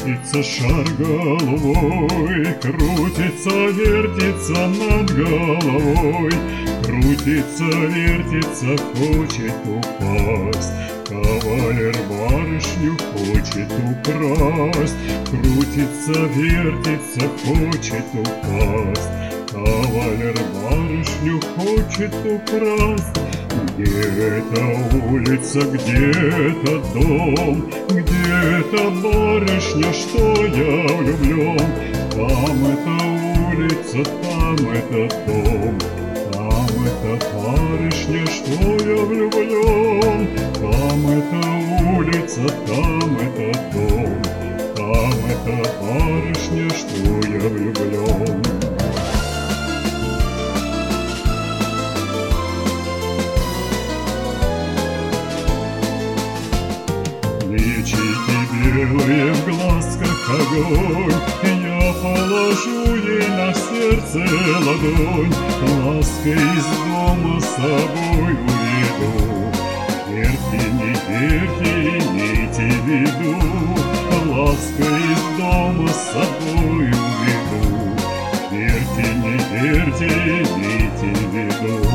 Вертится шар головой, крутится, вертится над головой, крутится, вертится, хочет упасть. Кавалер барышню хочет украсть, крутится, вертится, хочет упасть. Кавалер барышню хочет украсть. Где-то улица, где-то дом, где-то барышня, что я влюблен. Там эта улица, там этот дом, там эта барышня, что я влюблен. Там эта улица, там этот дом, там эта барышня, что я влюблен. Личики белые, в глазках огонь, я положу ей на сердце ладонь, лаской из дома с собой уведу. Верьте, не верьте, имейте в виду, лаской из дома с собой уведу. Верьте, не верьте, имейте в виду.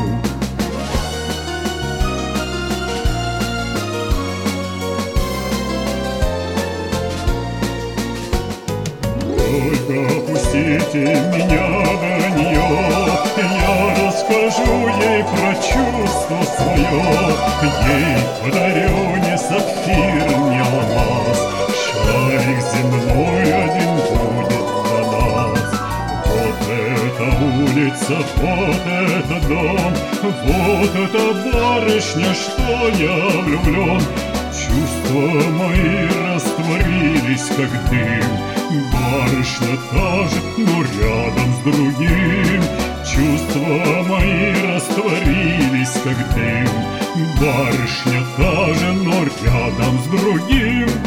Только пустите меня до нее, я расскажу ей про чувство свое. Ей подарю не сапфир, не алмаз, шарик земной один будет для нас. Вот эта улица, вот этот дом, вот эта барышня, что я влюблен. Чувства мои растворились, как дым, барышня та же, но рядом с другим. Чувства мои растворились, как дым, барышня та же, но рядом с другим.